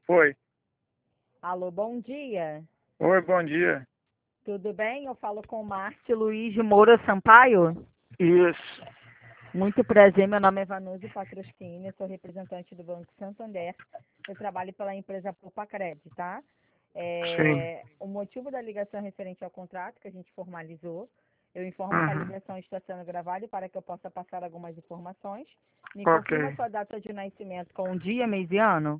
Oi. Alô, bom dia. Oi, bom dia. Tudo bem? Eu falo com o Márcio Luiz de Moura Sampaio. Isso. Muito prazer, meu nome é Vanusa Patroschini, sou representante do Banco Santander. Eu trabalho pela empresa Popacred, tá? Sim. O motivo da ligação é referente ao contrato que a gente formalizou. Eu informo que a Uhum. ligação está sendo gravada para que eu possa passar algumas informações. Me Ok. confirma sua data de nascimento com o dia, mês e ano.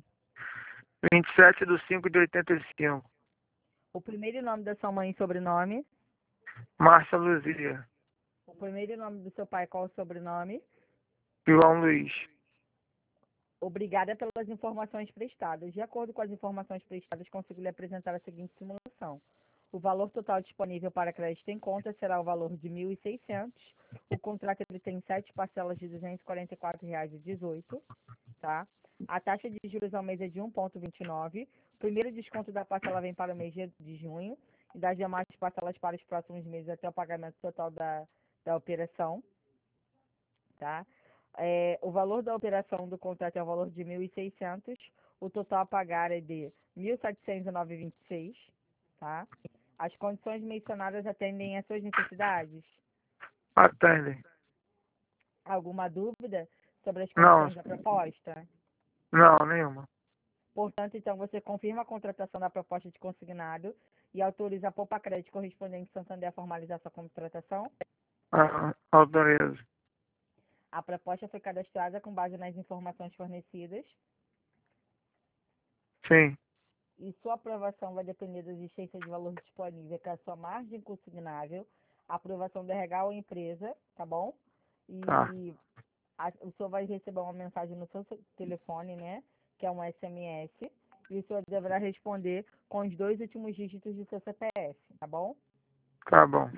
27/5/85. O primeiro nome da sua mãe e sobrenome. Márcia Luzia. O primeiro nome do seu pai, qual o sobrenome? João Luiz. Obrigada pelas informações prestadas. De acordo com as informações prestadas, consigo lhe apresentar a seguinte simulação. O valor total disponível para crédito em conta será o valor de 1.600. O contrato ele tem 7 parcelas de R$ 244,18, tá? A taxa de juros ao mês é de 1,29. O primeiro desconto da parcela vem para o mês de junho e das demais parcelas para os próximos meses até o pagamento total da operação, tá? O valor da operação do contrato é o valor de 1.600, o total a pagar é de 1.709,26, tá? As condições mencionadas atendem às suas necessidades. Atendem. Alguma dúvida sobre as Não, condições da proposta? não, nenhuma. Portanto, então, você confirma a contratação da proposta de consignado e autoriza a Popacred correspondente Santander a formalizar sua contratação? Autorizo. A proposta foi cadastrada com base nas informações fornecidas Sim. e sua aprovação vai depender da existência de valor disponível, que é a sua margem consignável, a aprovação da regal ou empresa, tá bom? Tá. E o senhor vai receber uma mensagem no seu telefone, né? Que é um SMS, e o senhor deverá responder com os 2 últimos dígitos do seu CPF, tá bom? Tá bom.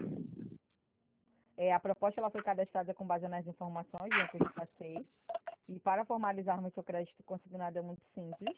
A proposta ela foi cadastrada com base nas informações que eu passei, e para formalizarmos seu crédito consignado é muito simples.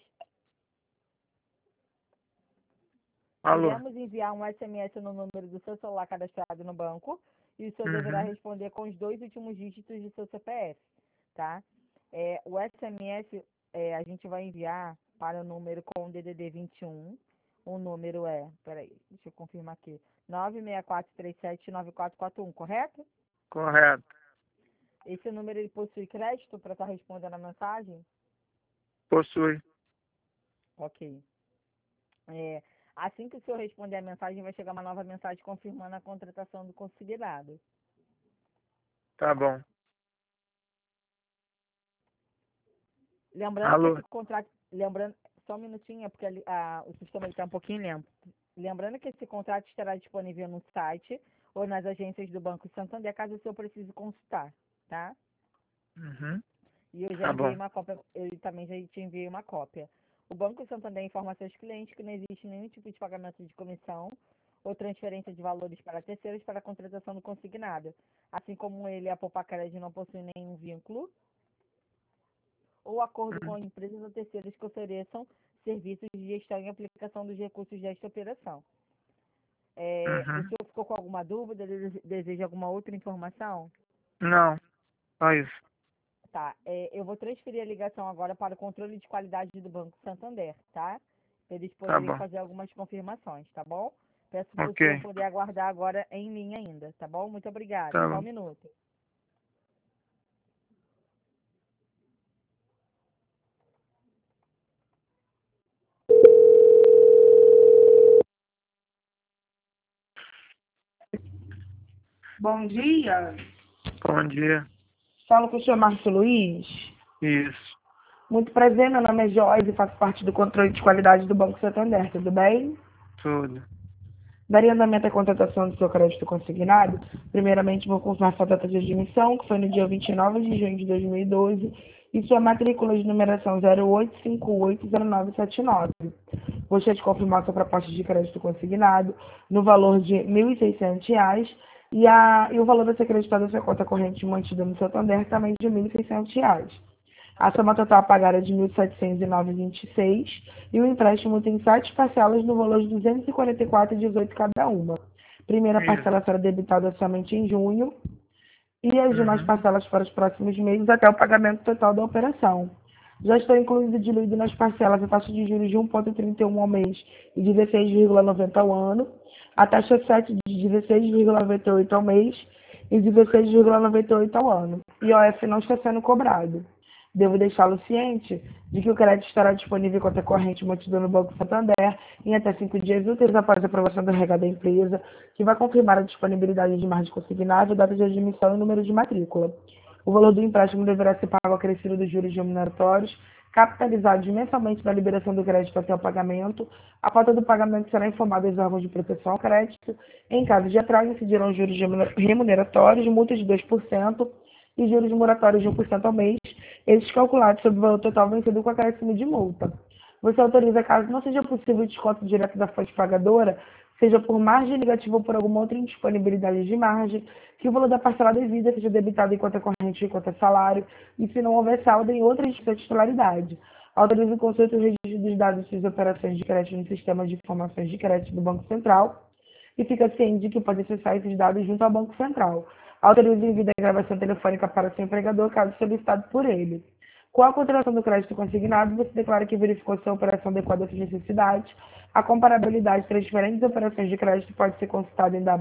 Alô. Iremos enviar um SMS no número do seu celular cadastrado no banco e o senhor deverá Uhum. responder com os 2 últimos dígitos do seu CPF, tá? O SMS a gente vai enviar para o número com o DDD 21. O número peraí, deixa eu confirmar aqui, 964379441, correto? Correto. Esse número ele possui crédito para estar respondendo a mensagem? Possui. Ok. Assim que o senhor responder a mensagem, vai chegar uma nova mensagem confirmando a contratação do consignado. Tá bom. Lembrando que Alô. esse contrato. Lembrando, só um minutinho, porque o sistema está um pouquinho lento. Lembrando que esse contrato estará disponível no site ou nas agências do Banco Santander, caso o senhor precise consultar, tá? Uhum. E eu já Tá enviei bom. uma cópia, eu também já te enviei uma cópia. O Banco Santander informa a seus clientes que não existe nenhum tipo de pagamento de comissão ou transferência de valores para terceiros para a contratação do consignado. Assim como ele, a Popacred não possui nenhum vínculo ou acordo com empresas ou terceiros que ofereçam serviços de gestão e aplicação dos recursos desta operação. O Uhum. senhor ficou com alguma dúvida? Deseja alguma outra informação? Não. Só isso. Tá, eu vou transferir a ligação agora para o controle de qualidade do Banco Santander, tá? Para eles Tá poderem bom. fazer algumas confirmações, tá bom? Peço para o Ok. senhor poder aguardar agora em linha ainda, tá bom? Muito obrigada. Tá Só um bom. minuto. Bom dia. Bom dia. Falo com o senhor Márcio Luiz. Isso. Muito prazer, meu nome é Joyce e faço parte do controle de qualidade do Banco Santander, tudo bem? Tudo. Daria andamento à contratação do seu crédito consignado. Primeiramente, vou confirmar sua data de admissão, que foi no dia 29 de junho de 2012, e sua matrícula de numeração 08580979. Gostaria de confirmar sua proposta de crédito consignado no valor de R$ 1.600 e o valor a ser acreditado à sua conta corrente mantida no Santander também de R$ 1.600. A soma total a pagar é de 1.709,26 e o empréstimo tem 7 parcelas no valor de 244,18 cada uma. Primeira Isso. parcela será debitada somente em junho e as demais Uhum. parcelas para os próximos meses até o pagamento total da operação. já estão incluído e diluído nas parcelas a taxa de juros de 1,31 ao mês e 16,90 ao ano, a taxa 7 de 16,98 ao mês e 16,98 ao ano. IOF não está sendo cobrado. Devo deixá-lo ciente de que o crédito estará disponível em conta corrente mantida no Banco Santander em até 5 dias úteis após a aprovação do RH da empresa, que vai confirmar a disponibilidade de margem consignável, data de admissão e número de matrícula. O valor do empréstimo deverá ser pago acrescido dos juros remuneratórios, capitalizados mensalmente na liberação do crédito até o pagamento. A falta do pagamento será informada aos órgãos de proteção ao crédito. Em caso de atraso, incidirão juros remuneratórios, multas de 2% e juros moratórios de 1% ao mês, esses calculados sobre o valor total vencido com acréscimo de multa. Você autoriza, caso não seja possível o desconto direto da fonte pagadora, seja por margem negativa ou por alguma outra indisponibilidade de margem, que o valor da parcela devida seja debitado em conta corrente ou em conta salário, e se não houver saldo em outra instituição de titularidade. Autoriza o consulta e o registro dos dados das operações de crédito no sistema de informações de crédito do Banco Central, e fica ciente de que pode acessar esses dados junto ao Banco Central. Autoriza o envio da gravação telefônica para seu empregador, caso solicitado por ele. Com a contratação do crédito consignado, você declara que verificou se a operação adequada às suas necessidades. A comparabilidade entre as diferentes operações de crédito pode ser consultada em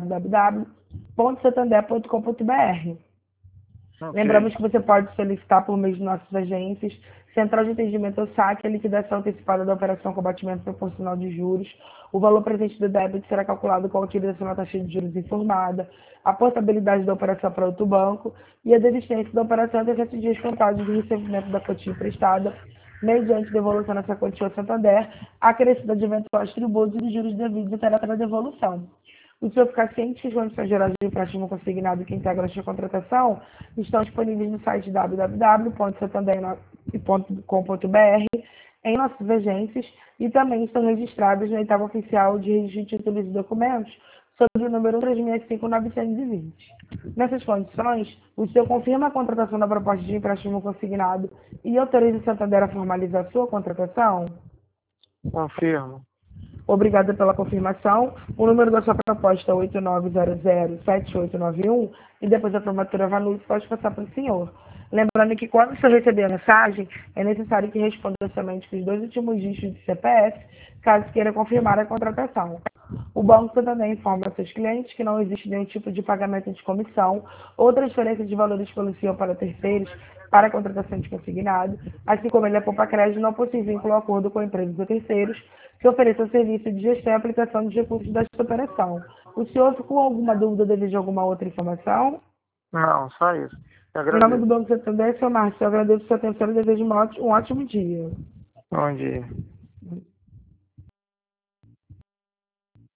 www.santander.com.br. Lembramos que você pode solicitar por meio de nossas agências, Central de Atendimento ao Saque, a liquidação antecipada da operação com batimento proporcional de juros. O valor presente do débito será calculado com a utilização da taxa de juros informada, a portabilidade da operação para outro banco e a desistência da operação até 7 dias contados do recebimento da quantia emprestada, mediante devolução nessa quantia ao Santander, acrescida de eventuais tributos e de juros devidos até a devolução. O senhor ficar ciente que as condições gerais de empréstimo consignado que integram esta contratação estão disponíveis no site www.santander.com.br, em nossas agências, e também estão registradas na etapa oficial de registro de títulos e documentos sob o número 1365920. Nessas condições, o senhor confirma a contratação da proposta de empréstimo consignado e autoriza o Santander a formalizar a sua contratação? Confirmo. Obrigada pela confirmação. O número da sua proposta é 89007891 e depois a promotora Vanucci pode passar para o senhor. Lembrando que quando o senhor receber a mensagem, é necessário que responda somente com os 2 últimos dígitos de CPF, caso queira confirmar a contratação. O Banco também informa a seus clientes que não existe nenhum tipo de pagamento de comissão ou transferência de valores pelo senhor para terceiros para a contratação de consignado, assim como ele é poupa crédito, não possui vínculo ou acordo com empresas ou terceiros que ofereçam serviço de gestão e aplicação dos recursos desta operação. O senhor ficou com alguma dúvida devido a alguma outra informação? Não, só isso. Eu Em nome agradeço. do Banco Santander, seu Márcio, eu agradeço a sua atenção e desejo um ótimo dia. Bom dia.